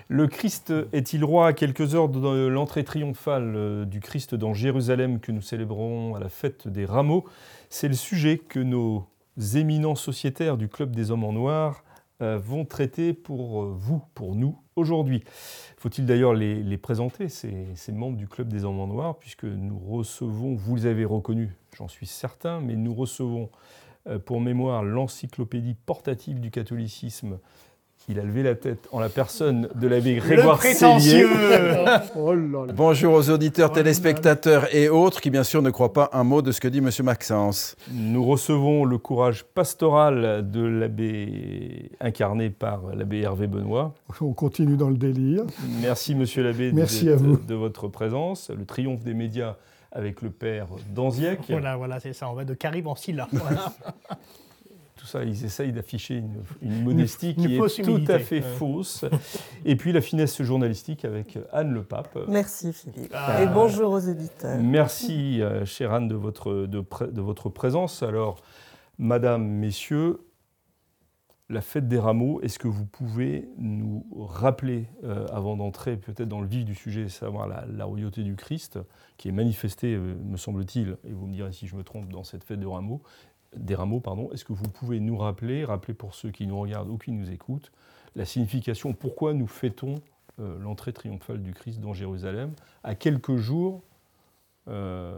Le Christ est-il roi à quelques heures de l'entrée triomphale du Christ dans Jérusalem que nous célébrons à la fête des Rameaux? C'est le sujet que nos éminents sociétaires du Club des Hommes en Noir vont traiter pour vous, pour nous, aujourd'hui. Faut-il d'ailleurs les présenter, ces membres du Club des Hommes en Noir, puisque nous recevons, vous les avez reconnus, j'en suis certain, mais nous recevons pour mémoire l'encyclopédie portative du catholicisme. Il a levé la tête en la personne de l'abbé Grégoire Sellier. Oh là là. Bonjour aux auditeurs, téléspectateurs et autres qui bien sûr ne croient pas un mot de ce que dit M. Maxence. Nous recevons le courage pastoral de l'abbé incarné par l'abbé Hervé Benoît. On continue dans le délire. Merci monsieur l'abbé Merci à vous. de votre présence. Le triomphe des médias avec le père Danziac. Voilà, c'est ça, on va de Caribe en Scylla. Voilà. Tout ça, ils essayent d'afficher une modestie qui fausse est tout humilité. à fait fausse. Et puis la finesse journalistique avec Anne Le Pape. Merci Philippe. Et bonjour aux éditeurs. Merci, chère Anne, de votre présence. Alors, madame, messieurs, la fête des Rameaux, est-ce que vous pouvez nous rappeler, avant d'entrer peut-être dans le vif du sujet, savoir la royauté du Christ, qui est manifestée, me semble-t-il, et vous me direz si je me trompe, dans cette fête des Rameaux, est-ce que vous pouvez nous rappeler pour ceux qui nous regardent ou qui nous écoutent, la signification, pourquoi nous fêtons l'entrée triomphale du Christ dans Jérusalem, à quelques jours de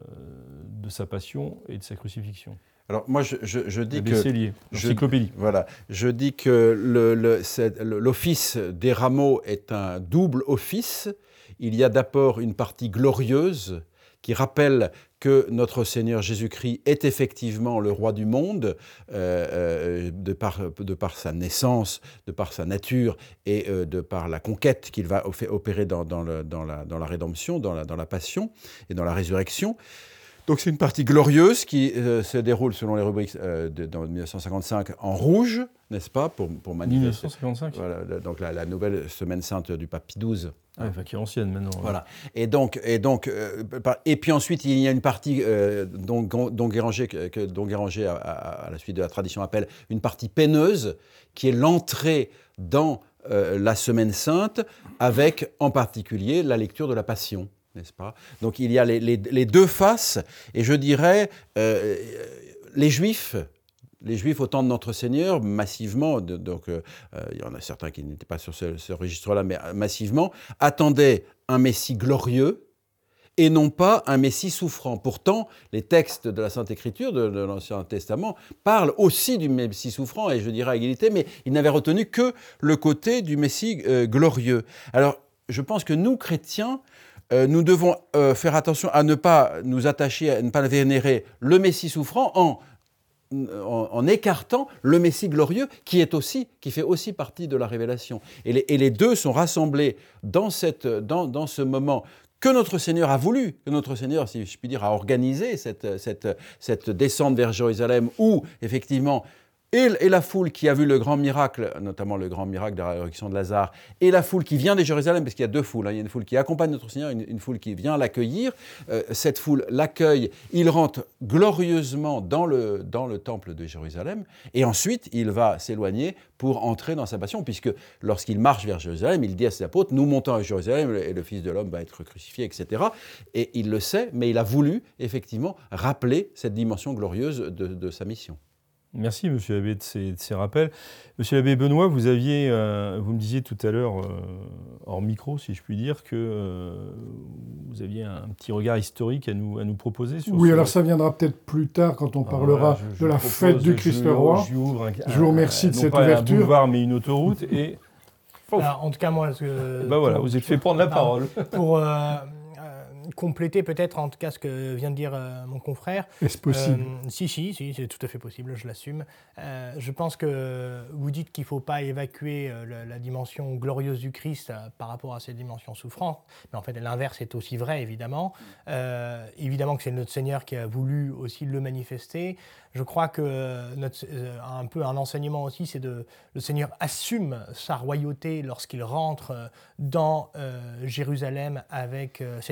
sa passion et de sa crucifixion? Alors moi je dis que Sellier, l'encyclopédie. Je dis que l'office des Rameaux est un double office. Il y a d'abord une partie glorieuse qui rappelle que notre Seigneur Jésus-Christ est effectivement le roi du monde, de par sa naissance, de par sa nature et de par la conquête qu'il va opérer dans la rédemption, dans la passion et dans la résurrection. Donc c'est une partie glorieuse qui se déroule selon les rubriques dans 1955 en rouge, n'est-ce pas, pour manifester. 1955. Voilà, donc la nouvelle semaine sainte du pape Pie XII. Qui est ancienne maintenant. Voilà. Et puis ensuite il y a une partie dont Guéranger à la suite de la tradition appelle une partie peineuse, qui est l'entrée dans la semaine sainte, avec en particulier la lecture de la Passion. N'est-ce pas? Donc il y a les deux faces, et je dirais les Juifs au temps de notre Seigneur, massivement, il y en a certains qui n'étaient pas sur ce registre-là, mais massivement, attendaient un Messie glorieux et non pas un Messie souffrant. Pourtant, les textes de la Sainte Écriture, de l'Ancien Testament, parlent aussi du Messie souffrant, et je dirais à égalité, mais ils n'avaient retenu que le côté du Messie glorieux. Alors, je pense que nous, chrétiens, nous devons faire attention à ne pas nous attacher, à ne pas vénérer le Messie souffrant en écartant le Messie glorieux qui fait aussi partie de la révélation. Et les deux sont rassemblés dans ce moment que notre Seigneur a voulu, que notre Seigneur, si je puis dire, a organisé cette descente vers Jérusalem où, effectivement, et la foule qui a vu le grand miracle, notamment le grand miracle de la résurrection de Lazare, et la foule qui vient de Jérusalem, parce qu'il y a deux foules, il y a une foule qui accompagne notre Seigneur, une foule qui vient l'accueillir. Cette foule l'accueille, il rentre glorieusement dans le temple de Jérusalem, et ensuite il va s'éloigner pour entrer dans sa passion, puisque lorsqu'il marche vers Jérusalem, il dit à ses apôtres, nous montons à Jérusalem, et le Fils de l'homme va être crucifié, etc. Et il le sait, mais il a voulu effectivement rappeler cette dimension glorieuse de sa mission. Merci, monsieur l'abbé, de ces rappels. Monsieur l'abbé Benoît, vous me disiez tout à l'heure, hors micro, si je puis dire, que vous aviez un petit regard historique à nous proposer. Oui, alors ça viendra peut-être plus tard quand on parlera de la fête du Christ roi. Je vous remercie de cette ouverture. Non pas un boulevard, mais une autoroute. Et... Alors, en tout cas, moi... vous êtes fait prendre la parole. Pour compléter peut-être en tout cas ce que vient de dire mon confrère. Est-ce possible? Si, c'est tout à fait possible, je l'assume. Je pense que vous dites qu'il ne faut pas évacuer la dimension glorieuse du Christ par rapport à cette dimension souffrante, mais en fait l'inverse est aussi vrai évidemment. Évidemment que c'est notre Seigneur qui a voulu aussi le manifester. Je crois que un peu un enseignement aussi, c'est le Seigneur assume sa royauté lorsqu'il rentre dans Jérusalem avec cette foule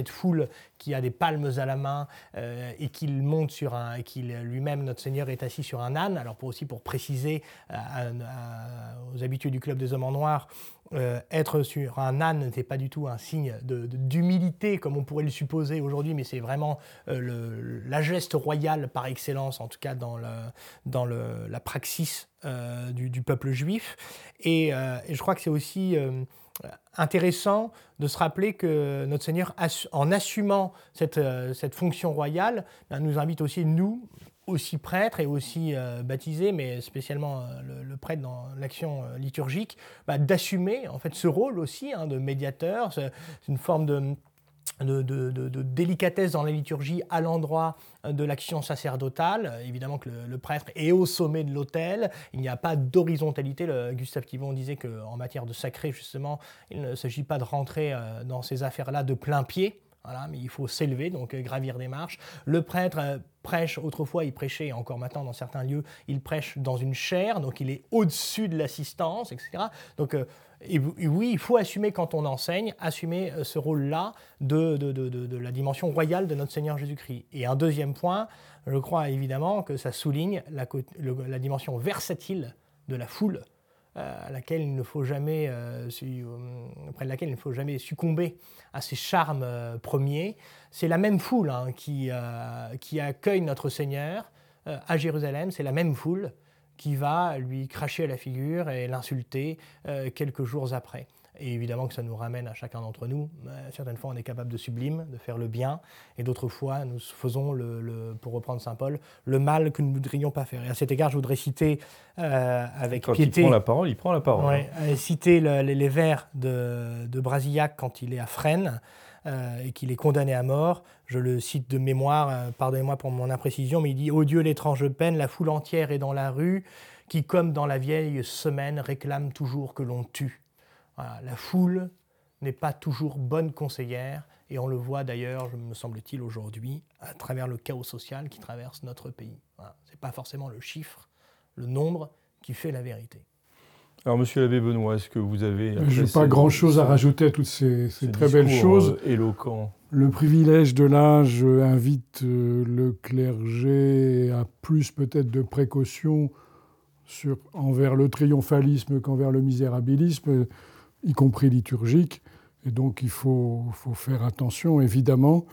foule, qui a des palmes à la main et qu'il monte lui-même, notre Seigneur, est assis sur un âne. Alors pour préciser aux habitués du Club des Hommes en Noir, être sur un âne n'était pas du tout un signe d'humilité comme on pourrait le supposer aujourd'hui, mais c'est vraiment la geste royale par excellence, en tout cas dans la praxis du peuple juif. Et je crois que c'est aussi intéressant de se rappeler que notre Seigneur, en assumant cette fonction royale, nous invite aussi, nous, aussi prêtres et aussi baptisés, mais spécialement le prêtre dans l'action liturgique, d'assumer en fait ce rôle aussi de médiateur. C'est une forme de délicatesse dans la liturgie à l'endroit de l'action sacerdotale. Évidemment que le prêtre est au sommet de l'autel, il n'y a pas d'horizontalité. Gustave Thibon disait qu'en matière de sacré, justement, il ne s'agit pas de rentrer dans ces affaires-là de plein pied. Voilà, mais il faut s'élever, donc gravir des marches. Le prêtre prêche, autrefois il prêchait, et encore maintenant dans certains lieux, il prêche dans une chaire, donc il est au-dessus de l'assistance, etc. Donc oui, il faut assumer quand on enseigne, assumer ce rôle-là de la dimension royale de notre Seigneur Jésus-Christ. Et un deuxième point, je crois évidemment que ça souligne la dimension versatile de la foule, auprès de laquelle il ne faut jamais succomber à ses charmes premiers. C'est la même foule qui accueille notre Seigneur à Jérusalem, c'est la même foule qui va lui cracher à la figure et l'insulter quelques jours après. Et évidemment que ça nous ramène à chacun d'entre nous. Certaines fois, on est capable de sublime, de faire le bien, et d'autres fois, nous faisons, pour reprendre saint Paul, le mal que nous ne voudrions pas faire. Et à cet égard, je voudrais citer avec piété... Quand il prend la parole. Ouais, citer les vers de Brasillac quand il est à Fresnes, et qu'il est condamné à mort. Je le cite de mémoire, pardonnez-moi pour mon imprécision, mais il dit « Ô Dieu, l'étrange peine, la foule entière est dans la rue, qui, comme dans la vieille semaine, réclame toujours que l'on tue. » Voilà, la foule n'est pas toujours bonne conseillère, et on le voit d'ailleurs, me semble-t-il, aujourd'hui, à travers le chaos social qui traverse notre pays. Voilà. Ce n'est pas forcément le chiffre, le nombre qui fait la vérité. Alors, monsieur l'abbé Benoît, est-ce que vous avez... Je n'ai pas grand-chose à rajouter à toutes ces très belles choses. Éloquents. Le privilège de l'âge invite le clergé à plus peut-être de précaution envers le triomphalisme qu'envers le misérabilisme, y compris liturgique. Et donc, il faut faire attention, évidemment.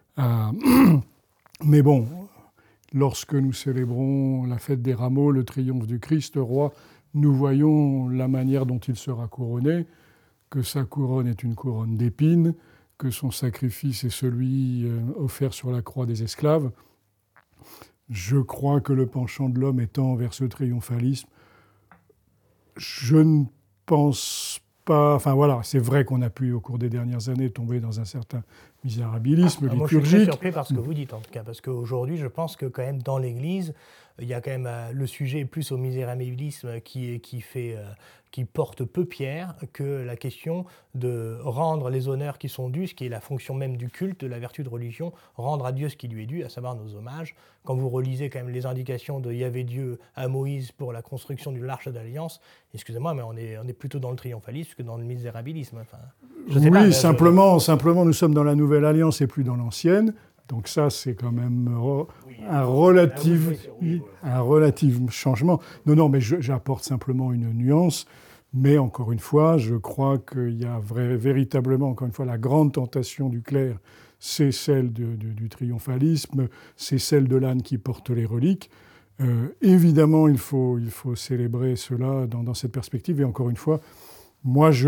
Mais bon, lorsque nous célébrons la fête des rameaux, le triomphe du Christ, roi, nous voyons la manière dont il sera couronné, que sa couronne est une couronne d'épines, que son sacrifice est celui offert sur la croix des esclaves. Je crois que le penchant de l'homme étant vers ce triomphalisme, je ne pense pas... Enfin voilà, c'est vrai qu'on a pu, au cours des dernières années, tomber dans un certain misérabilisme liturgique. Moi, je suis très surpris par ce que vous dites, en tout cas, parce qu'aujourd'hui, je pense que quand même, dans l'Église, il y a quand même le sujet plus au misérabilisme qui porte peu pierre que la question de rendre les honneurs qui sont dus, ce qui est la fonction même du culte, de la vertu de religion, rendre à Dieu ce qui lui est dû, à savoir nos hommages. Quand vous relisez quand même les indications de Yahvé Dieu à Moïse pour la construction de l'Arche d'Alliance, excusez-moi, mais on est plutôt dans le triomphalisme que dans le misérabilisme. Enfin, oui, simplement, nous sommes dans la Nouvelle Alliance et plus dans l'Ancienne. Donc ça, c'est quand même un relatif changement. Non, mais j'apporte simplement une nuance. Mais encore une fois, je crois qu'il y a véritablement, encore une fois, la grande tentation du clerc, c'est celle du triomphalisme, c'est celle de l'âne qui porte les reliques. Évidemment, il faut célébrer cela dans cette perspective. Et encore une fois, moi, je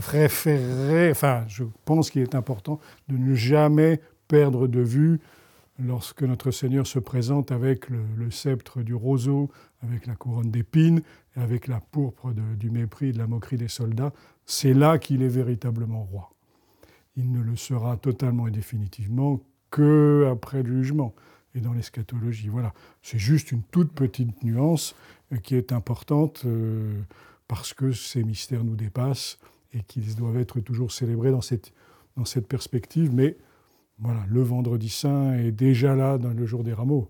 pense qu'il est important de ne jamais perdre de vue, lorsque notre Seigneur se présente avec le sceptre du roseau, avec la couronne d'épines, avec la pourpre du mépris et de la moquerie des soldats, c'est là qu'il est véritablement roi. Il ne le sera totalement et définitivement qu'après le jugement et dans l'eschatologie. Voilà, c'est juste une toute petite nuance qui est importante parce que ces mystères nous dépassent et qu'ils doivent être toujours célébrés dans cette perspective, mais voilà, le vendredi saint est déjà là dans le jour des rameaux.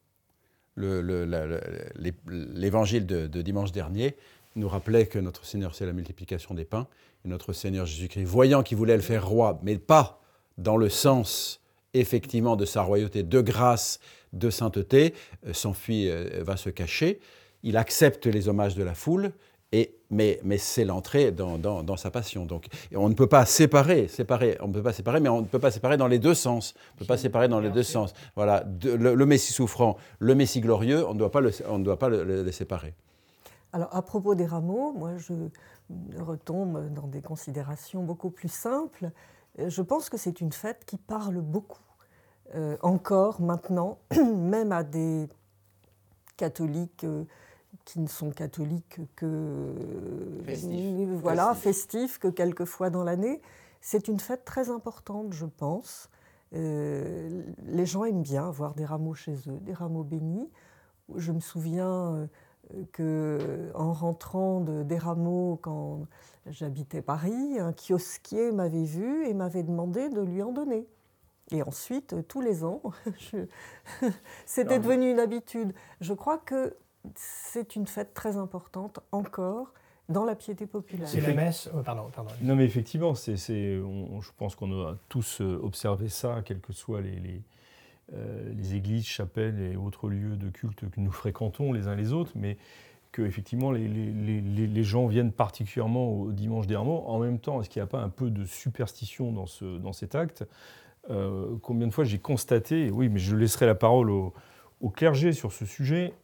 L'évangile de dimanche dernier nous rappelait que notre Seigneur, c'est la multiplication des pains. Et notre Seigneur Jésus-Christ, voyant qu'il voulait le faire roi, mais pas dans le sens effectivement de sa royauté, de grâce, de sainteté, s'enfuit, va se cacher. Il accepte les hommages de la foule, mais c'est l'entrée dans sa passion. Donc, on ne peut pas séparer, on ne peut pas séparer, mais on ne peut pas séparer dans les deux sens. On ne peut pas séparer dans les deux sens. Voilà, le Messie souffrant, le Messie glorieux, on ne doit pas les séparer. Alors, à propos des rameaux, moi, je retombe dans des considérations beaucoup plus simples. Je pense que c'est une fête qui parle beaucoup, encore maintenant, même à des catholiques qui ne sont catholiques que festifs que quelques fois dans l'année. C'est une fête très importante, je pense. Les gens aiment bien avoir des rameaux chez eux, des rameaux bénis. Je me souviens qu'en rentrant des rameaux quand j'habitais Paris, un kiosquier m'avait vu et m'avait demandé de lui en donner. Et ensuite, tous les ans, c'était devenu une habitude. Je crois que c'est une fête très importante encore dans la piété populaire. C'est la messe. Pardon. Non, mais effectivement, je pense qu'on a tous observé ça, quelles que soient les églises, chapelles et autres lieux de culte que nous fréquentons les uns les autres, mais que effectivement les gens viennent particulièrement au dimanche des rameaux. En même temps, est-ce qu'il n'y a pas un peu de superstition dans cet acte ? Combien de fois j'ai constaté, oui, mais je laisserai la parole au clergé sur ce sujet,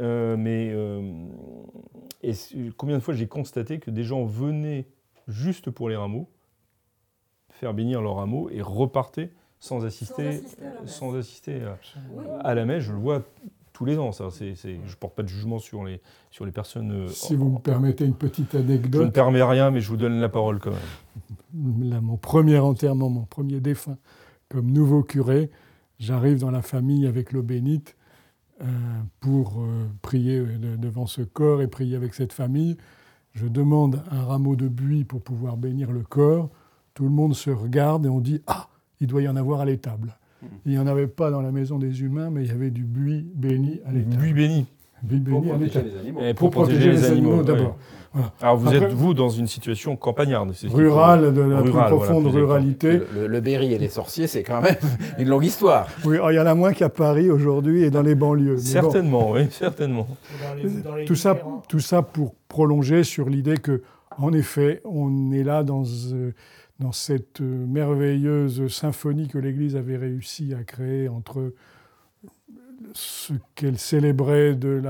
et combien de fois j'ai constaté que des gens venaient juste pour les rameaux, faire bénir leurs rameaux et repartaient sans assister à la messe. Je le vois tous les ans. Ça. Je ne porte pas de jugement sur les personnes. Si vous me permettez une petite anecdote. Je ne permets rien, mais je vous donne la parole quand même. Là, mon premier enterrement, mon premier défunt, comme nouveau curé, j'arrive dans la famille avec l'eau bénite pour prier devant ce corps et prier avec cette famille. Je demande un rameau de buis pour pouvoir bénir le corps. Tout le monde se regarde et on dit « Ah, il doit y en avoir à l'étable ». Il n'y en avait pas dans la maison des humains, mais il y avait du buis béni à l'étable. Buis béni. Buis béni à l'étable. Pour protéger les animaux d'abord. Oui. Voilà. Alors vous êtes, vous, dans une situation campagnarde. Rurale, de la plus profonde ruralité. Le Berry et les sorciers, c'est quand même une longue histoire. Oui, il y en a moins qu'à Paris aujourd'hui et dans les banlieues. Certainement, oui, certainement. Tout ça pour prolonger sur l'idée que, en effet, on est là dans cette merveilleuse symphonie que l'Église avait réussi à créer entre ce qu'elle célébrait de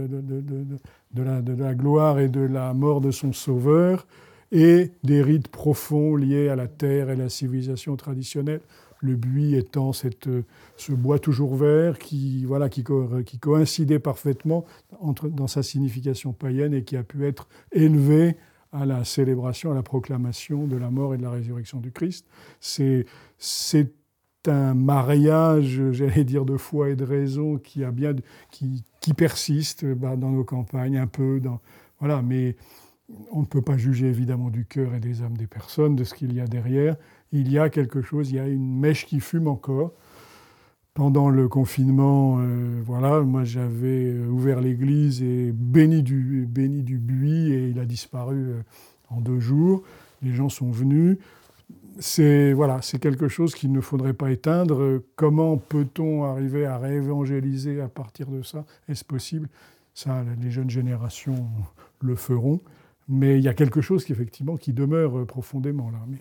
la gloire et de la mort de son Sauveur, et des rites profonds liés à la terre et la civilisation traditionnelle. Le buis étant ce bois toujours vert qui coïncidait parfaitement dans sa signification païenne et qui a pu être élevé à la célébration, à la proclamation de la mort et de la résurrection du Christ. C'est un mariage, j'allais dire, de foi et de raison qui persiste dans nos campagnes un peu. Voilà, mais on ne peut pas juger évidemment du cœur et des âmes des personnes, de ce qu'il y a derrière. Il y a quelque chose, il y a une mèche qui fume encore. Pendant le confinement, moi j'avais ouvert l'église et béni du buis, et il a disparu en 2 jours. Les gens sont venus. C'est quelque chose qu'il ne faudrait pas éteindre. Comment peut-on arriver à réévangéliser à partir de ça ? Est-ce possible ? Ça, les jeunes générations le feront. Mais il y a quelque chose qui demeure profondément là.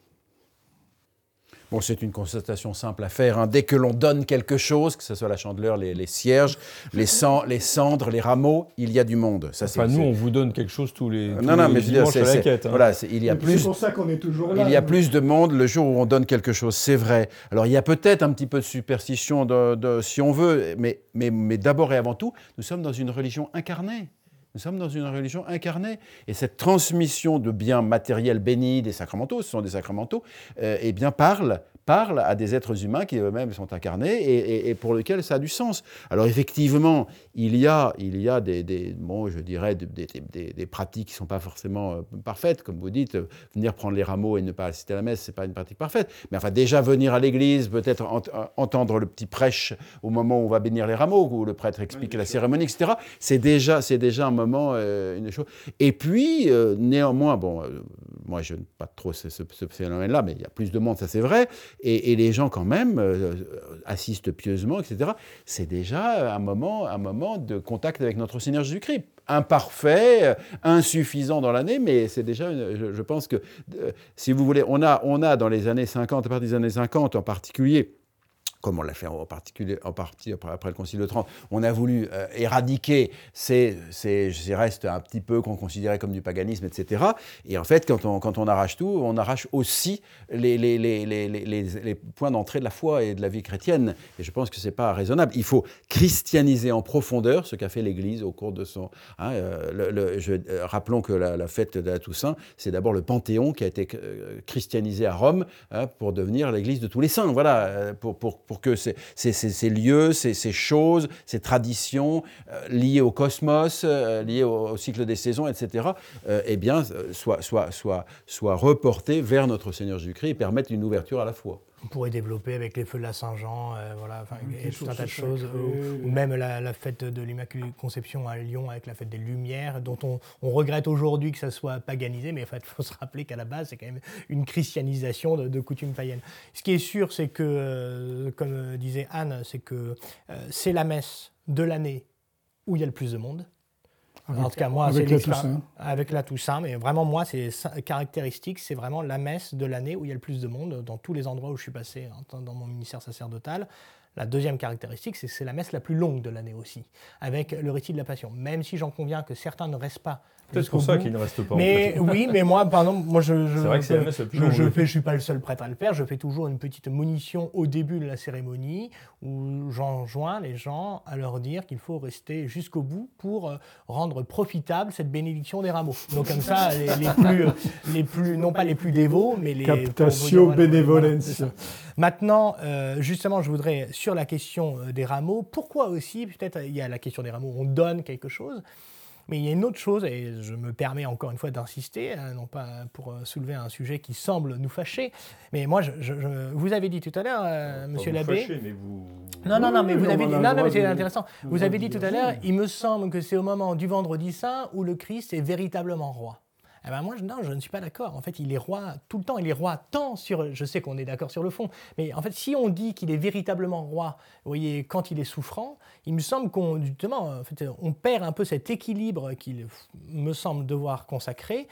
Bon, c'est une constatation simple à faire. Dès que l'on donne quelque chose, que ce soit la chandeleur, les cierges, les cendres, les rameaux, il y a du monde. Ça, nous, on vous donne quelque chose tous les dimanches à la quête. Voilà, c'est pour ça qu'on est toujours là. Il y a plus de monde le jour où on donne quelque chose, c'est vrai. Alors, il y a peut-être un petit peu de superstition, si on veut, mais d'abord et avant tout, nous sommes dans une religion incarnée. Nous sommes dans une religion incarnée. Et cette transmission de biens matériels bénis, des sacramentaux, ce sont des sacramentaux, parle à des êtres humains qui eux-mêmes sont incarnés et pour lesquels ça a du sens. Alors effectivement, il y a des pratiques qui ne sont pas forcément parfaites. Comme vous dites, venir prendre les rameaux et ne pas assister à la messe, ce n'est pas une pratique parfaite. Mais enfin, déjà venir à l'église, peut-être entendre le petit prêche au moment où on va bénir les rameaux, où le prêtre explique la cérémonie, etc. C'est déjà un moment, une chose. Et puis, néanmoins, moi, je n'ai pas trop ce phénomène-là, mais il y a plus de monde, ça c'est vrai. Et les gens, quand même, assistent pieusement, etc. C'est déjà un moment de contact avec notre Seigneur Jésus-Christ. Imparfait, insuffisant dans l'année, mais c'est déjà, je pense que, si vous voulez, on a dans les années 50, à partir des années 50 en particulier, comme on l'a fait en partie après le Concile de Trente, on a voulu éradiquer ces restes un petit peu qu'on considérait comme du paganisme, etc. Et en fait, quand on arrache tout, on arrache aussi les points d'entrée de la foi et de la vie chrétienne. Et je pense que ce n'est pas raisonnable. Il faut christianiser en profondeur ce qu'a fait l'Église au cours de son... rappelons que la fête de la Toussaint, c'est d'abord le Panthéon qui a été christianisé à Rome pour devenir l'Église de tous les saints. Voilà, pour que ces lieux, ces choses, ces traditions liées au cosmos, liées au cycle des saisons, etc., soient reportées vers notre Seigneur Jésus-Christ et permettent une ouverture à la foi. On pourrait développer avec les feux de la Saint-Jean, et tout un tas de choses, ou même la fête de l'Immaculée Conception à Lyon avec la fête des Lumières, dont on regrette aujourd'hui que ça soit paganisé, mais en fait, il faut se rappeler qu'à la base, c'est quand même une christianisation de coutumes païennes. Ce qui est sûr, c'est que, comme disait Anne, c'est que c'est la messe de l'année où il y a le plus de monde. En tout cas, moi, c'est avec la Toussaint, mais vraiment, moi, c'est caractéristique, c'est vraiment la messe de l'année où il y a le plus de monde, dans tous les endroits où je suis passé dans mon ministère sacerdotal. La deuxième caractéristique, c'est que c'est la messe la plus longue de l'année aussi, avec le récit de la Passion. Même si j'en conviens que certains ne restent pas. Peut-être pour ça qu'il ne reste pas. Mais oui, mais moi, pardon, c'est vrai que c'est la messe la plus longue. Je suis pas le seul prêtre à le faire. Je fais toujours une petite monition au début de la cérémonie où j'enjoins les gens à leur dire qu'il faut rester jusqu'au bout pour rendre profitable cette bénédiction des rameaux. Donc comme ça, les plus, non pas les plus dévots, mais les captatio benevolentia. Maintenant, justement, je voudrais sur la question des rameaux. Pourquoi aussi, peut-être, il y a la question des rameaux, on donne quelque chose. Mais il y a une autre chose, et je me permets encore une fois d'insister, non pas pour soulever un sujet qui semble nous fâcher, mais moi, vous avez dit tout à l'heure, monsieur l'abbé... Fâché, mais vous... Non, mais vous avez dit... Non, mais c'est intéressant. Vous avez dit tout à l'heure, il me semble que c'est au moment du Vendredi Saint où le Christ est véritablement roi. Eh ben moi, non, je ne suis pas d'accord. En fait, il est roi tout le temps. Il est roi tant sur... Je sais qu'on est d'accord sur le fond, mais en fait, si on dit qu'il est véritablement roi, vous voyez, quand il est souffrant, il me semble qu'on perd un peu cet équilibre qu'il me semble devoir conserver,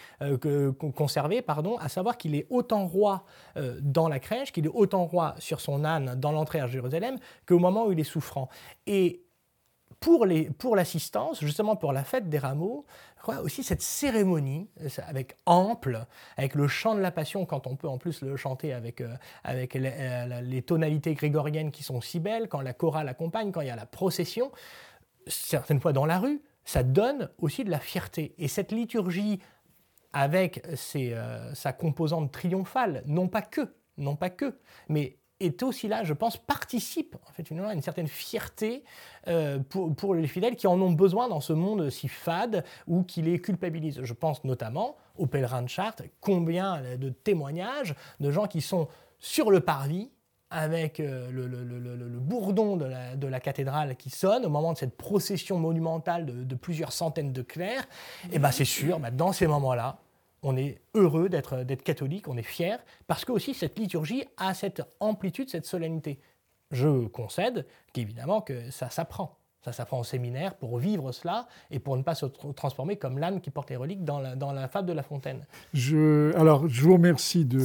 à savoir qu'il est autant roi dans la crèche, qu'il est autant roi sur son âne dans l'entrée à Jérusalem, qu'au moment où il est souffrant. Et pour l'assistance, justement pour la fête des rameaux, je crois aussi cette cérémonie avec ample, avec le chant de la Passion, quand on peut en plus le chanter avec les tonalités grégoriennes qui sont si belles, quand la chorale accompagne, quand il y a la procession, certaines fois dans la rue, ça donne aussi de la fierté. Et cette liturgie avec sa composante triomphale, non pas que, mais est aussi là, je pense, participe en fait à une certaine fierté pour les fidèles qui en ont besoin dans ce monde si fade ou qui les culpabilise. Je pense notamment aux pèlerins de Chartres, combien de témoignages de gens qui sont sur le parvis avec le bourdon de la cathédrale qui sonne au moment de cette procession monumentale de plusieurs centaines de clercs. Et bien c'est sûr, dans ces moments-là, on est heureux d'être catholique, on est fier, parce que aussi cette liturgie a cette amplitude, cette solennité. Je concède qu'évidemment que ça s'apprend. Ça s'apprend au séminaire pour vivre cela et pour ne pas se transformer comme l'âne qui porte les reliques dans la fable de La Fontaine. Je vous remercie de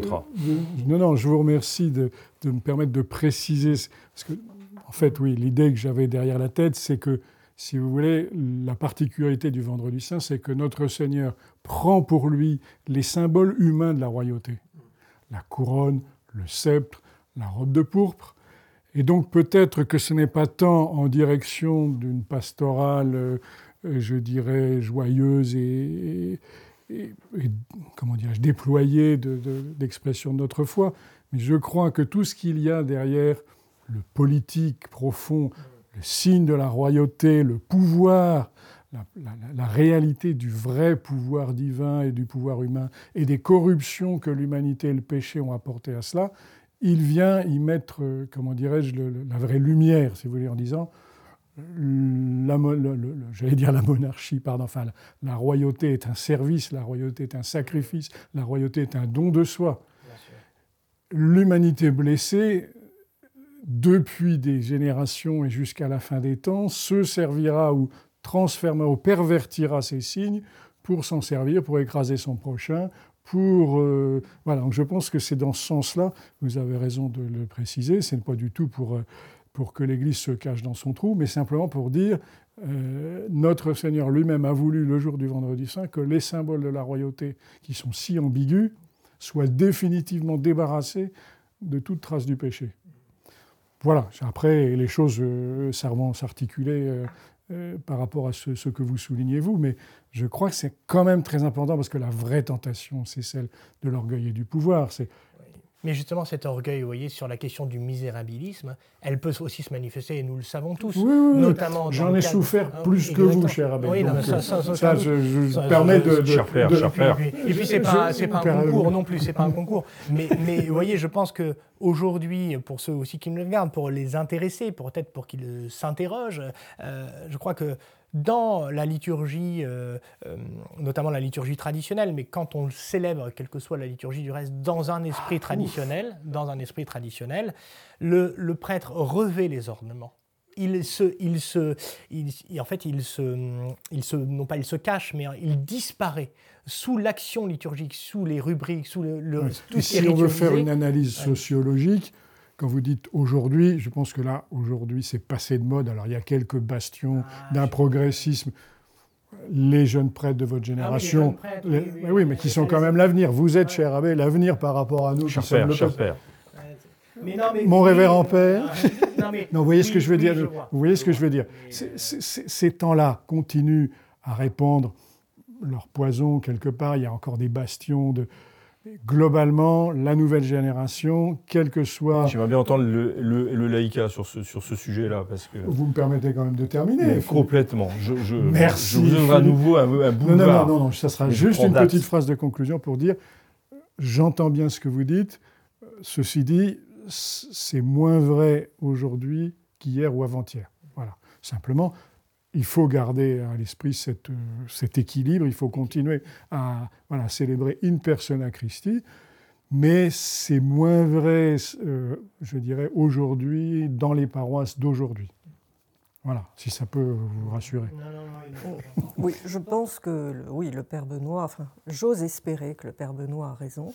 me permettre de préciser, parce que, en fait, oui, l'idée que j'avais derrière la tête, c'est que, si vous voulez, la particularité du Vendredi Saint, c'est que notre Seigneur prend pour lui les symboles humains de la royauté. La couronne, le sceptre, la robe de pourpre. Et donc peut-être que ce n'est pas tant en direction d'une pastorale, je dirais, joyeuse et comment dirais-je, déployée d'expression de notre foi, mais je crois que tout ce qu'il y a derrière le politique profond, le signe de la royauté, le pouvoir, la réalité du vrai pouvoir divin et du pouvoir humain et des corruptions que l'humanité et le péché ont apportées à cela, il vient y mettre, comment dirais-je, la vraie lumière, si vous voulez, en disant j'allais dire la monarchie, pardon, enfin la royauté est un service, la royauté est un sacrifice, la royauté est un don de soi. L'humanité blessée, depuis des générations et jusqu'à la fin des temps, se servira ou transformera ou pervertira ces signes pour s'en servir, pour écraser son prochain, voilà. Donc je pense que c'est dans ce sens-là, vous avez raison de le préciser, ce n'est pas du tout pour que l'Église se cache dans son trou, mais simplement pour dire notre Seigneur lui-même a voulu, le jour du Vendredi Saint, que les symboles de la royauté, qui sont si ambigus, soient définitivement débarrassés de toute trace du péché. Voilà. Après, les choses vont s'articuler par rapport à ce que vous soulignez, vous, mais je crois que c'est quand même très important, parce que la vraie tentation, c'est celle de l'orgueil et du pouvoir. Mais justement, cet orgueil, vous voyez, sur la question du misérabilisme, elle peut aussi se manifester, et nous le savons tous. Oui, notamment j'en ai souffert plus que vous, cher abbé. Oui, donc, ça, je me permets de... Cher frère. Et puis, c'est pas un concours non plus, c'est pas un concours. Mais vous voyez, je pense qu'aujourd'hui, pour ceux aussi qui me le regardent, pour les intéresser, peut-être pour qu'ils s'interrogent, je crois que dans la liturgie, notamment la liturgie traditionnelle, mais quand on célèbre, quelle que soit la liturgie du reste, dans un esprit traditionnel, le prêtre revêt les ornements. Non pas il se cache, mais il disparaît sous l'action liturgique, sous les rubriques, sous tout ce qui est si on veut ritualisé. faire une analyse sociologique, quand vous dites aujourd'hui, je pense que là, aujourd'hui, c'est passé de mode. Alors, il y a quelques bastions d'un progressisme. Les jeunes prêtres de votre génération, mais qui sont quand même l'avenir. Vous êtes, cher abbé, l'avenir par rapport à nous. Cher père. Mon révérend père. Non, vous voyez ce que je veux dire. Vous voyez ce que je veux dire. Ces temps-là continuent à répandre leur poison quelque part. Il y a encore des bastions de... Globalement, la nouvelle génération, quel que soit... J'aimerais bien entendre le laïcat sur ce sujet-là, parce que... Vous me permettez quand même de terminer. Complètement. Merci. Je vous donnerai à nouveau un boulevard. Non, ça sera juste une petite phrase de conclusion pour dire, j'entends bien ce que vous dites, ceci dit, c'est moins vrai aujourd'hui qu'hier ou avant-hier. Voilà. Simplement, il faut garder à l'esprit cet équilibre, il faut continuer à célébrer in persona Christi, mais c'est moins vrai, je dirais, aujourd'hui, dans les paroisses d'aujourd'hui. Voilà, si ça peut vous rassurer. Oui, je pense que le Père Benoît, j'ose espérer que le Père Benoît a raison.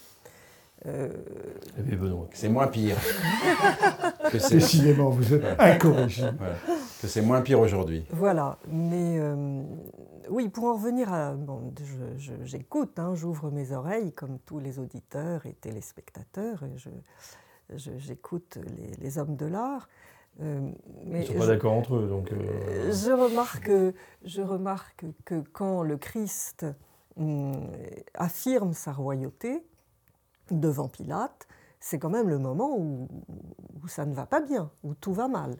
C'est moins pire. Décidément, vous êtes incorrigible. Voilà. Que c'est moins pire aujourd'hui. Voilà, mais oui, pour en revenir à... j'écoute, j'ouvre mes oreilles comme tous les auditeurs et téléspectateurs, et j'écoute les hommes de l'art. Mais ils ne sont pas d'accord entre eux, donc... Je remarque que quand le Christ affirme sa royauté devant Pilate, c'est quand même le moment où ça ne va pas bien, où tout va mal.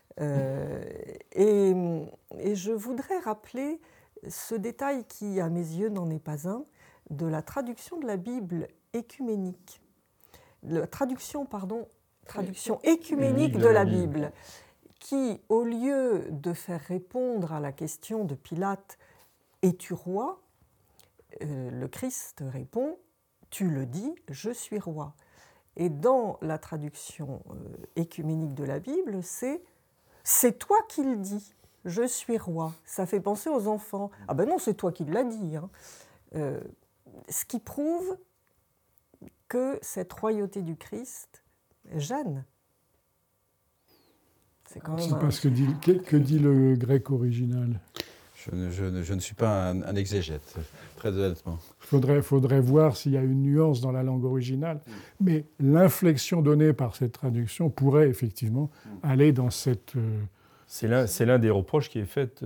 Et je voudrais rappeler ce détail qui, à mes yeux, n'en est pas un, de la traduction de la Bible écuménique. La traduction écuménique de la Bible, qui, au lieu de faire répondre à la question de Pilate « Es-tu roi ?», le Christ répond « Tu le dis, je suis roi ». Et dans la traduction écuménique de la Bible, c'est toi qui le dis, je suis roi. Ça fait penser aux enfants. Ah ben non, c'est toi qui l'as dit. Ce qui prouve que cette royauté du Christ gêne. C'est parce que dit le grec original. Je ne suis pas un exégète, très honnêtement. Il faudrait voir s'il y a une nuance dans la langue originale. Mais l'inflexion donnée par cette traduction pourrait effectivement aller dans cette... C'est l'un des reproches qui est fait,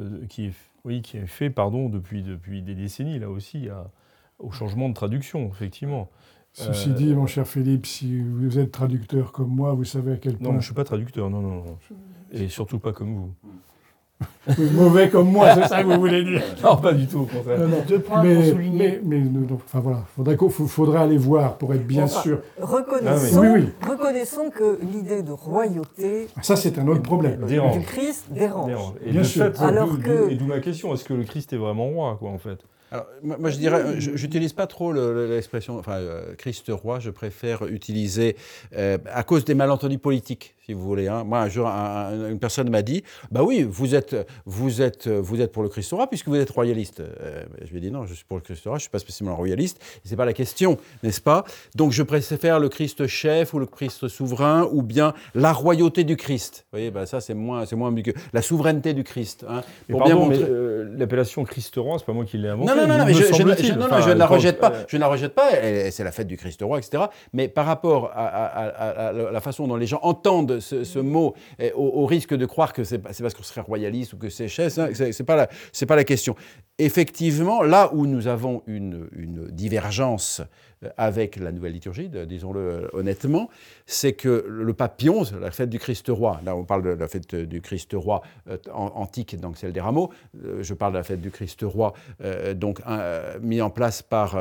depuis des décennies, là aussi, au changement de traduction, effectivement. Ceci dit, mon cher Philippe, si vous êtes traducteur comme moi, vous savez à quel point... Non, je ne suis pas traducteur, non. Et surtout pas comme vous. Oui, mauvais comme moi, c'est ça que vous voulez dire. Non, pas du tout, au contraire. Non, non. 2 points pour souligner. Enfin voilà, faudrait aller voir pour être bien sûr. Reconnaissons, Oui, oui. reconnaissons que l'idée de royauté Ça, c'est un autre problème. Dérange. du Christ dérange. Et Bien de sûr. fait, et d'où ma question, est-ce que le Christ est vraiment roi, quoi, en fait? Alors, moi, je dirais, j'utilise pas trop l'expression Christ roi, je préfère utiliser, à cause des malentendus politiques, si vous voulez. Hein. Moi, un jour, une personne m'a dit, bah oui, vous êtes pour le Christ roi puisque vous êtes royaliste. Je lui ai dit non, je suis pour le Christ roi, je suis pas spécialement royaliste, c'est pas la question, n'est-ce pas? Donc, je préfère le Christ chef ou le Christ souverain ou bien la royauté du Christ. Vous voyez, bah ça c'est moins ambigu. La souveraineté du Christ. Hein, Mais pour pardon, bien montrer... mais l'appellation Christ roi, c'est pas moi qui l'ai inventé. Non, mais je ne la rejette pas. Enfin, Je ne la rejette pas. C'est la fête du Christ roi, etc. Mais par rapport à la façon dont les gens entendent ce mot, au risque de croire que c'est parce qu'on serait royaliste ou que c'est chef, hein, c'est pas la question. Effectivement, là où nous avons une divergence avec la nouvelle liturgie, disons-le honnêtement, c'est que le pape Pie XI, la fête du Christ roi, là on parle de la fête du Christ roi antique, donc celle des rameaux, je parle de la fête du Christ roi, donc mis en place par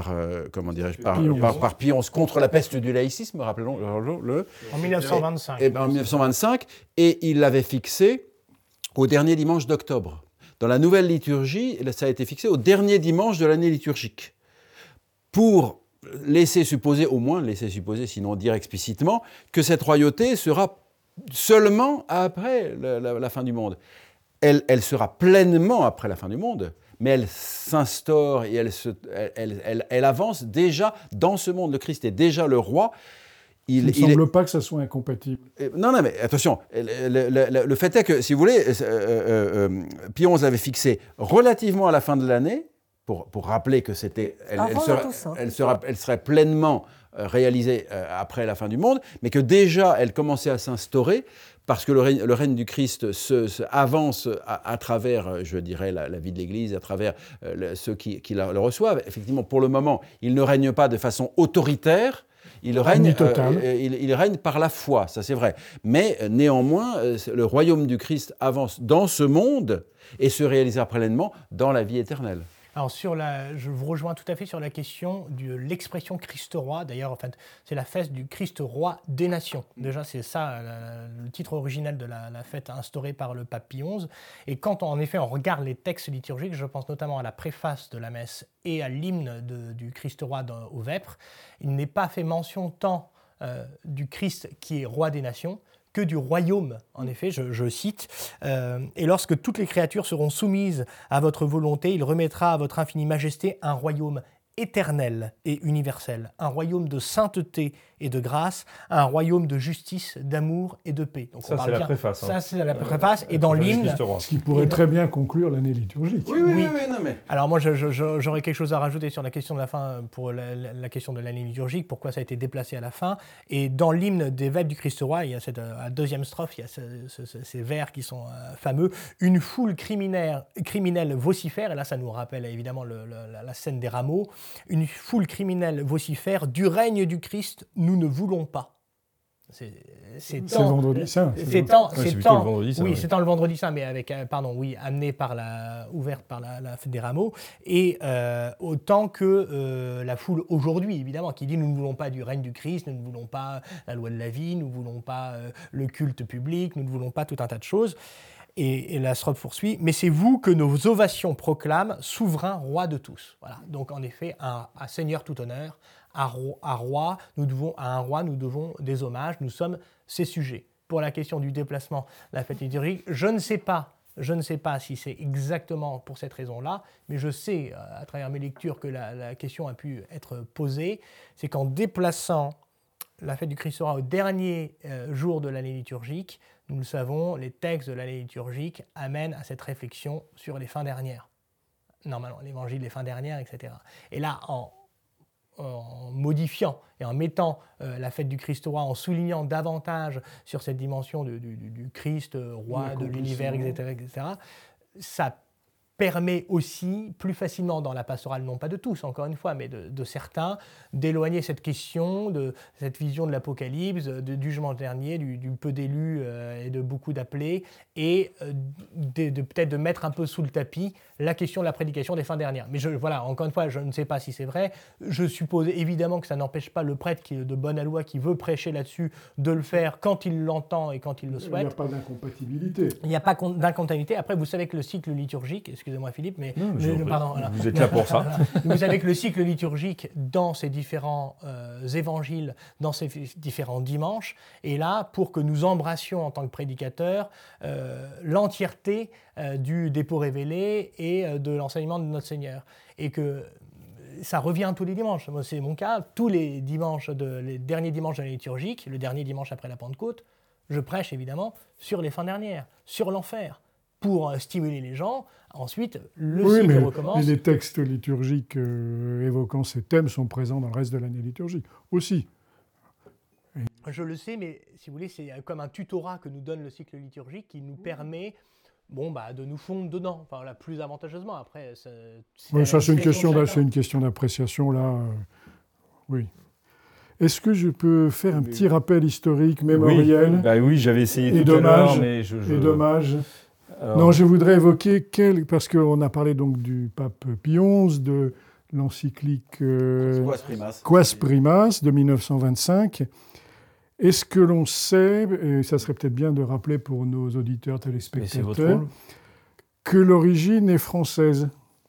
Pie XI contre la peste du laïcisme, rappelons-le. En 1925. En 1925, et il l'avait fixé au dernier dimanche d'octobre. Dans la nouvelle liturgie, ça a été fixé au dernier dimanche de l'année liturgique, pour laisser supposer, sinon dire explicitement, que cette royauté sera seulement après la fin du monde. Elle sera pleinement après la fin du monde, mais elle s'instaure et elle avance déjà dans ce monde. Le Christ est déjà le roi. Il ne semble pas que ça soit incompatible. Non, mais attention, le fait est que, si vous voulez, Pie XI l'avait fixé relativement à la fin de l'année, pour rappeler que elle serait pleinement réalisée après la fin du monde, mais que déjà elle commençait à s'instaurer, parce que le règne du Christ avance à travers, je dirais, la vie de l'Église, à travers ceux qui le reçoivent. Effectivement, pour le moment, il ne règne pas de façon autoritaire. Il règne par la foi, ça c'est vrai. Mais néanmoins, le royaume du Christ avance dans ce monde et se réalisera pleinement dans la vie éternelle. Alors, je vous rejoins tout à fait sur la question de l'expression Christ roi. D'ailleurs, en fait, c'est la fête du Christ roi des nations. Déjà, c'est ça le titre original de la fête instaurée par le pape Pie XI. Et quand, en effet, on regarde les textes liturgiques, je pense notamment à la préface de la messe et à l'hymne du Christ roi au Vêpres, il n'est pas fait mention tant du Christ qui est roi des nations que du royaume, en effet, je cite, et lorsque toutes les créatures seront soumises à votre volonté, il remettra à votre infinie majesté un royaume éternel et universel, un royaume de sainteté et de grâce, un royaume de justice, d'amour et de paix. Donc ça, c'est la préface. Ça, c'est la préface, et dans l'hymne... Ce qui pourrait très bien conclure l'année liturgique. Oui, non mais... Alors moi, j'aurais quelque chose à rajouter sur la question de la fin, pour la question de l'année liturgique, pourquoi ça a été déplacé à la fin. Et dans l'hymne des Vêpres du Christ roi, il y a à la deuxième strophe, il y a ces vers qui sont fameux. Une foule criminelle vocifère, et là ça nous rappelle évidemment la scène des rameaux. Une foule criminelle vocifère, du règne du Christ, nous ne voulons pas. C'est Vendredi Saint. C'est plutôt le Vendredi Saint. Oui, c'est le Vendredi Saint, mais amené ouverte par la fête des rameaux. Et autant que la foule aujourd'hui, évidemment, qui dit nous ne voulons pas du règne du Christ, nous ne voulons pas la loi de la vie, nous ne voulons pas le culte public, nous ne voulons pas tout un tas de choses. Et la strophe poursuit, mais c'est vous que nos ovations proclament, souverain roi de tous. Voilà. Donc en effet, à Seigneur tout honneur, à un roi, nous devons des hommages, nous sommes ses sujets. Pour la question du déplacement de la fête liturgique, je ne sais pas si c'est exactement pour cette raison-là, mais je sais, à travers mes lectures, que la question a pu être posée. C'est qu'en déplaçant la fête du Christ roi au dernier jour de l'année liturgique, nous le savons, les textes de l'année liturgique amènent à cette réflexion sur les fins dernières. Normalement, l'évangile des fins dernières, etc. Et là, en modifiant et en mettant la fête du Christ roi, en soulignant davantage sur cette dimension du Christ roi de l'univers, etc., ça permet aussi plus facilement dans la pastorale, non pas de tous, encore une fois, mais de certains, d'éloigner cette question, de cette vision de l'Apocalypse, du jugement dernier, du peu d'élus et de beaucoup d'appelés, et peut-être de mettre un peu sous le tapis la question de la prédication des fins dernières. Mais voilà, encore une fois, je ne sais pas si c'est vrai. Je suppose évidemment que ça n'empêche pas le prêtre qui est de bonne aloi, qui veut prêcher là-dessus, de le faire quand il l'entend et quand il le souhaite. Il n'y a pas d'incompatibilité. Il n'y a pas d'incompatibilité. Après, vous savez que le cycle liturgique, excusez-moi Philippe, mais... Pardon, vous êtes là pour ça. Vous savez que le cycle liturgique, dans ces différents évangiles, dans ces différents dimanches, est là pour que nous embrassions en tant que prédicateurs l'entièreté du dépôt révélé et de l'enseignement de notre Seigneur. Et que ça revient tous les dimanches. Moi, c'est mon cas. Tous les dimanches, les derniers dimanches de la liturgique, le dernier dimanche après la Pentecôte, je prêche évidemment sur les fins dernières, sur l'enfer, pour stimuler les gens. Ensuite, le cycle recommence. Mais les textes liturgiques évoquant ces thèmes sont présents dans le reste de l'année liturgique aussi. Je le sais, mais si vous voulez, c'est comme un tutorat que nous donne le cycle liturgique qui nous permet de nous fondre dedans, plus avantageusement. Après, c'est une question d'appréciation, là. Oui. Est-ce que je peux faire un petit rappel historique, mémoriel ? Oui, j'avais essayé tout à l'heure, mais dommage. Alors... Non, je voudrais évoquer parce qu'on a parlé donc du pape Pie XI, de l'encyclique Quas Primas de 1925. Est-ce que l'on sait, et ça serait peut-être bien de rappeler pour nos auditeurs téléspectateurs, que l'origine est française ?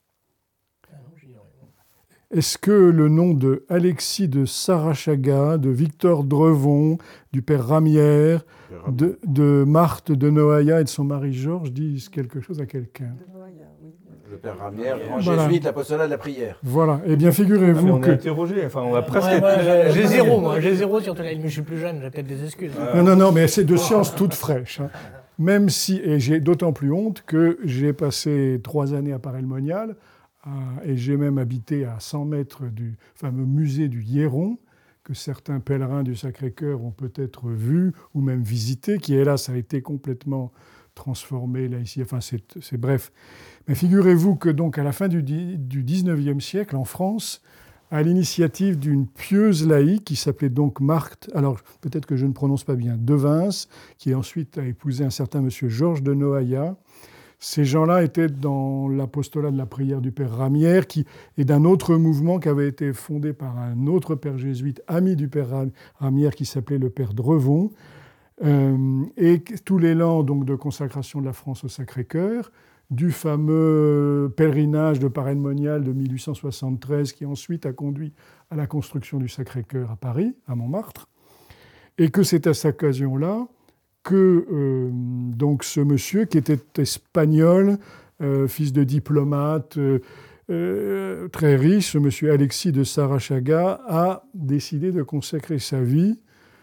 Est-ce que le nom de Alexis de Sarachaga, de Victor Drevon, du père Ramière, de Marthe de Noaillat et de son mari Georges disent quelque chose à quelqu'un ? Le père Ramière, grand jésuite, l'apostolat de la prière. Voilà. Eh bien, figurez-vous on est interrogé. On a presque... j'ai zéro sur mais je suis plus jeune, j'ai peut-être des excuses. Non, mais c'est de sciences toutes fraîches. Hein. Même si, et j'ai d'autant plus honte que j'ai passé 3 années à Paray-le-Monial, et j'ai même habité à 100 mètres du fameux musée du Hieron, que certains pèlerins du Sacré-Cœur ont peut-être vu ou même visité, qui hélas a été complètement transformé là ici. C'est bref. Mais figurez-vous que donc à la fin du 19e siècle, en France, à l'initiative d'une pieuse laïque qui s'appelait donc Marthe, alors peut-être que je ne prononce pas bien, Devins, qui ensuite a épousé un certain monsieur Georges de Noaillat. Ces gens-là étaient dans l'apostolat de la prière du père Ramière, et d'un autre mouvement qui avait été fondé par un autre père jésuite, ami du père Ramière, qui s'appelait le père Drevon. Et tout l'élan donc, de consacration de la France au Sacré-Cœur, du fameux pèlerinage de Paray-le-Monial de 1873, qui ensuite a conduit à la construction du Sacré-Cœur à Paris, à Montmartre, et que c'est à cette occasion-là que donc ce monsieur, qui était espagnol, fils de diplomate, très riche, ce monsieur Alexis de Sarachaga, a décidé de consacrer sa vie,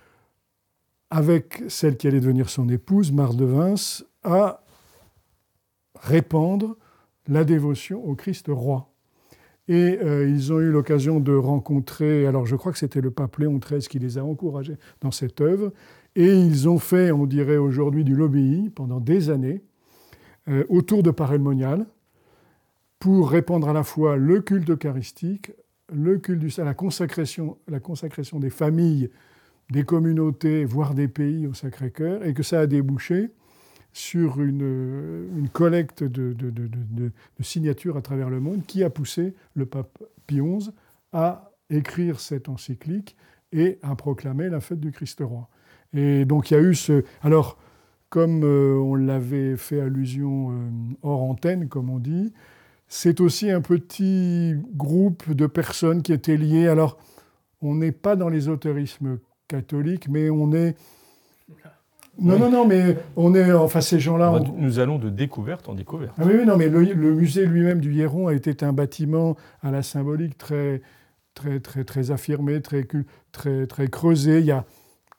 avec celle qui allait devenir son épouse, Marthe Devins, à répandre la dévotion au Christ roi. Et ils ont eu l'occasion de rencontrer, alors je crois que c'était le pape Léon XIII qui les a encouragés dans cette œuvre, et ils ont fait, on dirait aujourd'hui, du lobbying pendant des années autour de Paray-le-Monial pour répandre à la fois le culte eucharistique, le culte la consacration des familles, des communautés, voire des pays au Sacré-Cœur, et que ça a débouché sur une collecte de signatures à travers le monde qui a poussé le pape Pie XI à écrire cette encyclique et à proclamer la fête du Christ roi. Et donc il y a eu alors, comme on l'avait fait allusion hors antenne, comme on dit, c'est aussi un petit groupe de personnes qui étaient liées. Alors, on n'est pas dans l'ésotérisme catholique, mais on est... Non, mais on est... Enfin, ces gens-là... Nous allons de découverte en découverte. Ah oui, non, mais le musée lui-même du Hieron a été un bâtiment à la symbolique très affirmé, très creusé. Il y a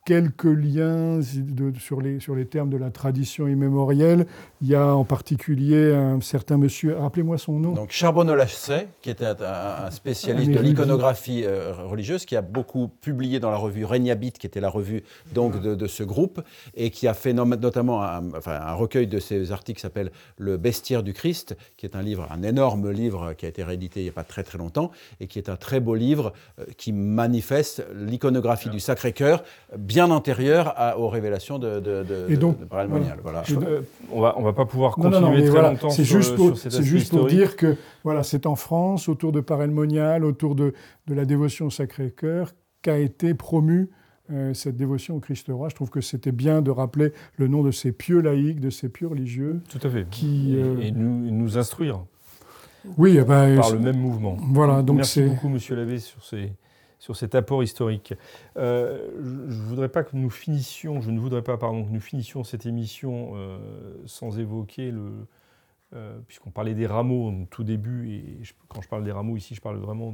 quelques liens sur les termes de la tradition immémorielle. Il y a en particulier un certain monsieur, rappelez-moi son nom. Donc Charbonneau-Lacet, qui était un spécialiste de l'iconographie religieuse, qui a beaucoup publié dans la revue Regnabit, qui était la revue donc, de ce groupe, et qui a fait notamment un recueil de ses articles qui s'appelle Le Bestiaire du Christ, qui est un énorme livre qui a été réédité il n'y a pas très très longtemps, et qui est un très beau livre qui manifeste l'iconographie du Sacré-Cœur, bien antérieure aux révélations de Paray le Monial. Voilà. On va pas pouvoir continuer très longtemps c'est sur juste pour dire que voilà, c'est en France, autour de Paray le Monial, autour de la dévotion au Sacré-Cœur, qu'a été promue cette dévotion au Christ roi. Je trouve que c'était bien de rappeler le nom de ces pieux laïcs, de ces pieux religieux. Tout à fait. Qui, et nous instruire. Oui, par le même mouvement. Voilà, donc merci beaucoup, Monsieur l'abbé, sur cet apport historique. Je ne voudrais pas que nous finissions cette émission sans évoquer puisqu'on parlait des rameaux au tout début, et quand je parle des rameaux ici, je parle vraiment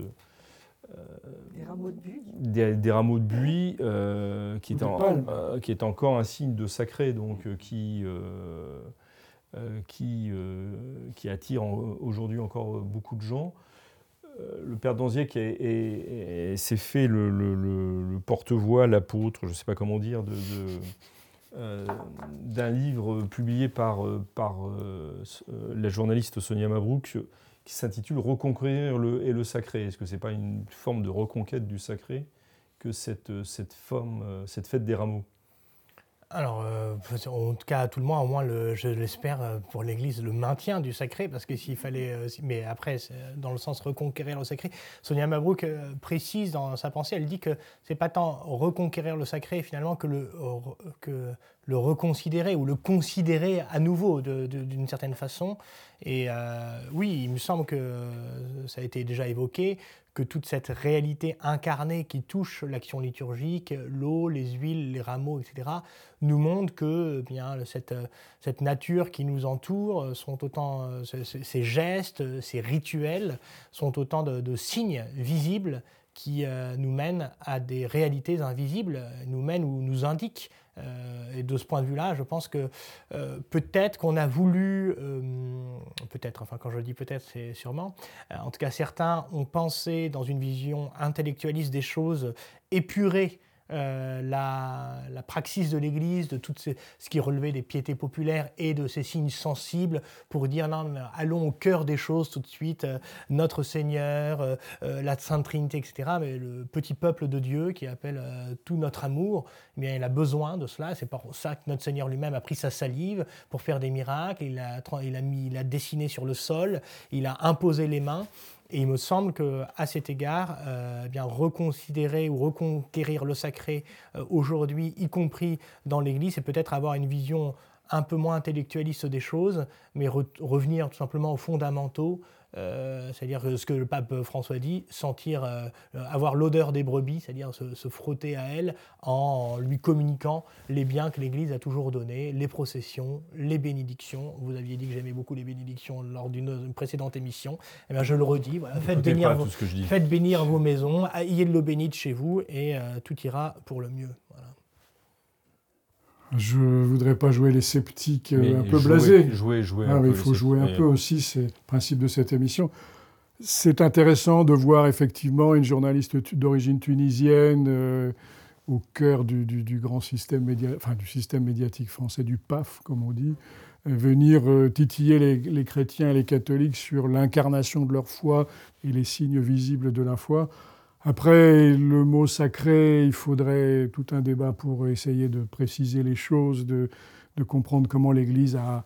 des rameaux de buis. Des rameaux de buis, qui est encore un signe de sacré, donc qui attire aujourd'hui encore beaucoup de gens. Le père d'Anziec s'est fait le porte-voix, l'apôtre, je ne sais pas comment dire, d'un livre publié par la journaliste Sonia Mabrouk qui s'intitule « Reconquérir le sacré ». Est-ce que ce n'est pas une forme de reconquête du sacré que cette fête des rameaux ? Alors, en tout cas, à tout le moins, au moins, je l'espère pour l'Église, le maintien du sacré, parce que s'il fallait, mais après, dans le sens reconquérir le sacré, Sonia Mabrouk précise dans sa pensée, elle dit que c'est pas tant reconquérir le sacré finalement que le reconsidérer ou le considérer à nouveau d'une certaine façon. Et oui, il me semble que ça a été déjà évoqué, que toute cette réalité incarnée qui touche l'action liturgique, l'eau, les huiles, les rameaux, etc., nous montre que bien, cette nature qui nous entoure, sont autant, ces gestes, ces rituels, sont autant de signes visibles qui nous mènent à des réalités invisibles, nous mènent ou nous indiquent. Et de ce point de vue-là, je pense que peut-être qu'on a voulu, quand je dis peut-être, c'est sûrement, en tout cas certains ont pensé dans une vision intellectualiste des choses, épurer la praxis de l'Église, de tout ce qui relevait des piétés populaires et de ces signes sensibles pour dire non, allons au cœur des choses tout de suite, notre Seigneur, la Sainte Trinité, etc. Mais le petit peuple de Dieu qui appelle tout notre amour, eh bien, il a besoin de cela. C'est pour ça que notre Seigneur lui-même a pris sa salive pour faire des miracles. Il a dessiné sur le sol, il a imposé les mains. Et il me semble qu'à cet égard, reconsidérer ou reconquérir le sacré aujourd'hui, y compris dans l'Église, c'est peut-être avoir une vision un peu moins intellectualiste des choses, mais revenir tout simplement aux fondamentaux, c'est-à-dire ce que le pape François dit, avoir l'odeur des brebis, c'est-à-dire se frotter à elles en lui communiquant les biens que l'Église a toujours donnés, les processions, les bénédictions. Vous aviez dit que j'aimais beaucoup les bénédictions lors d'une précédente émission. Eh bien, je le redis, voilà, faites bénir vos maisons, ayez de l'eau bénite chez vous et tout ira pour le mieux. Voilà. Je ne voudrais pas jouer les sceptiques un peu blasés. Jouer il faut jouer un peu aussi, c'est le principe de cette émission. C'est intéressant de voir effectivement une journaliste d'origine tunisienne au cœur du grand système médiatique français, du PAF, comme on dit, venir titiller les chrétiens et les catholiques sur l'incarnation de leur foi et les signes visibles de la foi. Après, le mot sacré, il faudrait tout un débat pour essayer de préciser les choses, de comprendre comment l'Église a,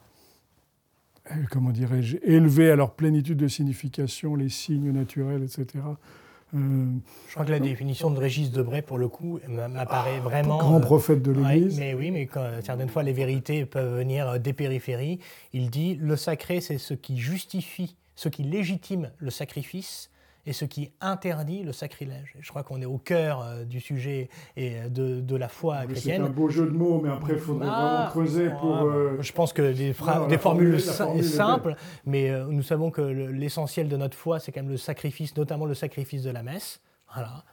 élevé à leur plénitude de signification les signes naturels, etc. Je crois que la définition de Régis Debray, pour le coup, m'apparaît vraiment... Grand prophète de l'Église. Mais certaines fois, les vérités peuvent venir des périphéries. Il dit, le sacré, c'est ce qui justifie, ce qui légitime le sacrifice, et ce qui interdit le sacrilège. Je crois qu'on est au cœur du sujet et de la foi chrétienne. C'est un beau jeu de mots, mais après, il faudrait vraiment creuser pour... Je pense que des formules simples, mais nous savons que l'essentiel de notre foi, c'est quand même le sacrifice, notamment le sacrifice de la messe. Voilà.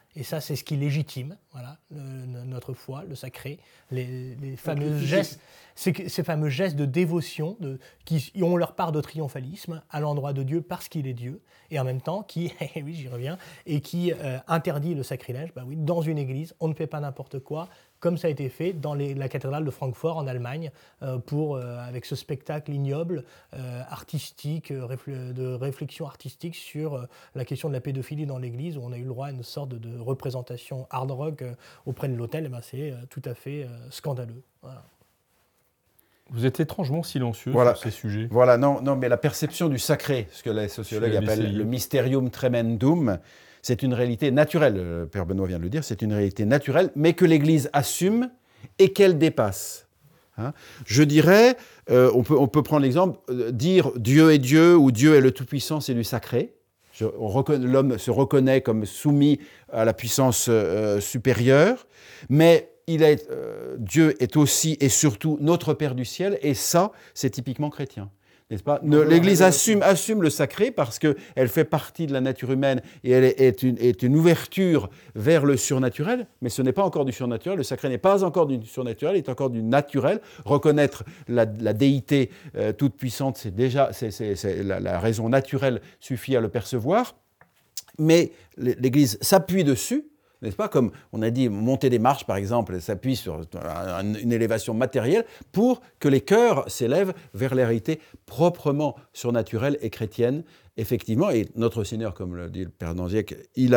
Et ça, c'est ce qui légitime notre foi, le sacré, les fameux gestes, ces fameux gestes de dévotion qui ont leur part de triomphalisme à l'endroit de Dieu parce qu'il est Dieu, et en même temps qui, oui, j'y reviens, et qui interdit le sacrilège. Oui, dans une église, on ne fait pas n'importe quoi, comme ça a été fait dans la cathédrale de Francfort en Allemagne, avec ce spectacle ignoble, artistique, de réflexion artistique sur la question de la pédophilie dans l'église, où on a eu le droit à une sorte de représentation hard rock auprès de l'autel. C'est tout à fait scandaleux. Voilà. Vous êtes étrangement silencieux sur ces sujets. Voilà, non, mais la perception du sacré, ce que les sociologues appellent le mysterium tremendum, c'est une réalité naturelle, Père Benoît vient de le dire, c'est une réalité naturelle, mais que l'Église assume et qu'elle dépasse. Je dirais, on peut prendre l'exemple, dire Dieu est Dieu ou Dieu est le Tout-Puissant, c'est du sacré. L'homme se reconnaît comme soumis à la puissance supérieure, mais Dieu est aussi et surtout notre Père du ciel, et ça, c'est typiquement chrétien. N'est-ce pas ? L'Église assume le sacré parce qu'elle fait partie de la nature humaine et elle est une ouverture vers le surnaturel, mais ce n'est pas encore du surnaturel. Le sacré n'est pas encore du surnaturel, il est encore du naturel. Reconnaître la déité toute puissante, c'est déjà la raison naturelle suffit à le percevoir. Mais l'Église s'appuie dessus. N'est-ce pas ? Comme on a dit, monter des marches, par exemple, elle s'appuie sur une élévation matérielle pour que les cœurs s'élèvent vers la réalité proprement surnaturelle et chrétienne, effectivement. Et notre Seigneur, comme le dit le Père Danziec,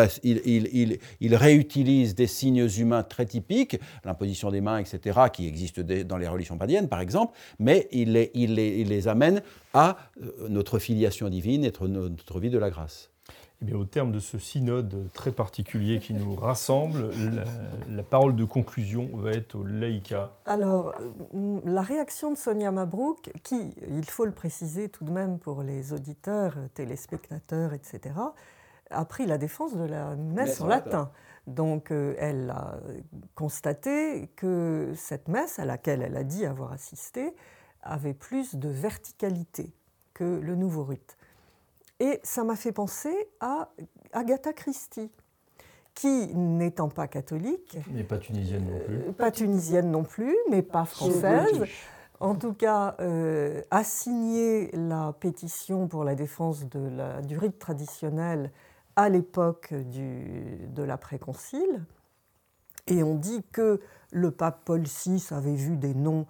il réutilise des signes humains très typiques, l'imposition des mains, etc., qui existent dans les religions païennes, par exemple, mais il les amène à notre filiation divine et notre vie de la grâce. Eh bien, au terme de ce synode très particulier qui nous rassemble, la parole de conclusion va être au laïcat. Alors, la réaction de Sonia Mabrouk, qui, il faut le préciser tout de même pour les auditeurs, téléspectateurs, etc., a pris la défense de la messe en latin. Donc, elle a constaté que cette messe, à laquelle elle a dit avoir assisté, avait plus de verticalité que le nouveau rite. Et ça m'a fait penser à Agatha Christie, qui, n'étant pas catholique... Mais pas tunisienne non plus. Pas tunisienne non plus, mais pas française. En tout cas, a signé la pétition pour la défense du rite traditionnel à l'époque de l'après-concile. Et on dit que le pape Paul VI avait vu des noms...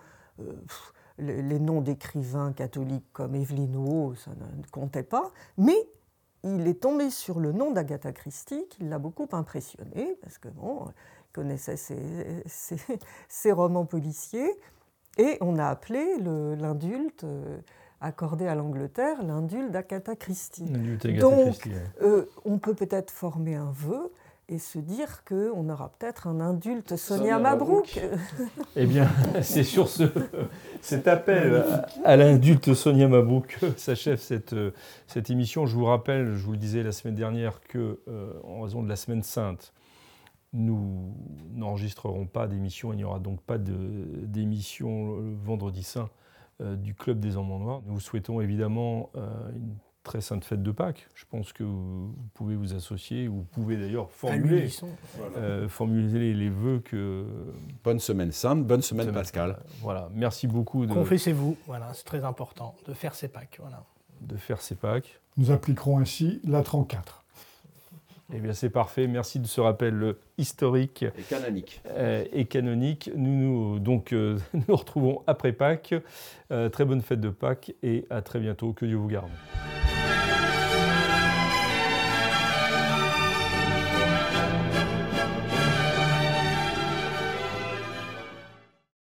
les noms d'écrivains catholiques comme Evelyn, ça ne comptait pas, mais il est tombé sur le nom d'Agatha Christie qui l'a beaucoup impressionné, parce que il connaissait ses romans policiers, et on a appelé l'indulte accordé à l'Angleterre l'indulte d'Agatha Christie. Donc, on peut peut-être former un vœu et se dire qu'on aura peut-être un indulte Sonia Mabrouk. Eh bien, c'est sur cet appel à l'indulte Sonia Mabrouk que s'achève cette émission. Je vous rappelle, je vous le disais la semaine dernière, qu'en raison de la Semaine Sainte, nous n'enregistrerons pas d'émission. Il n'y aura donc pas d'émission le vendredi saint du Club des Enfants Noirs. Nous vous souhaitons évidemment une très sainte fête de Pâques. Je pense que vous pouvez vous associer, vous pouvez d'ailleurs formuler les vœux que... Bonne semaine sainte, bonne semaine pascale. Voilà, merci beaucoup. Confessez-vous, voilà, c'est très important de faire ces Pâques. Voilà. De faire ces Pâques. Nous appliquerons ainsi la 34. Eh bien, c'est parfait. Merci de ce rappel historique et canonique. Nous nous retrouvons après Pâques. Très bonne fête de Pâques et à très bientôt. Que Dieu vous garde.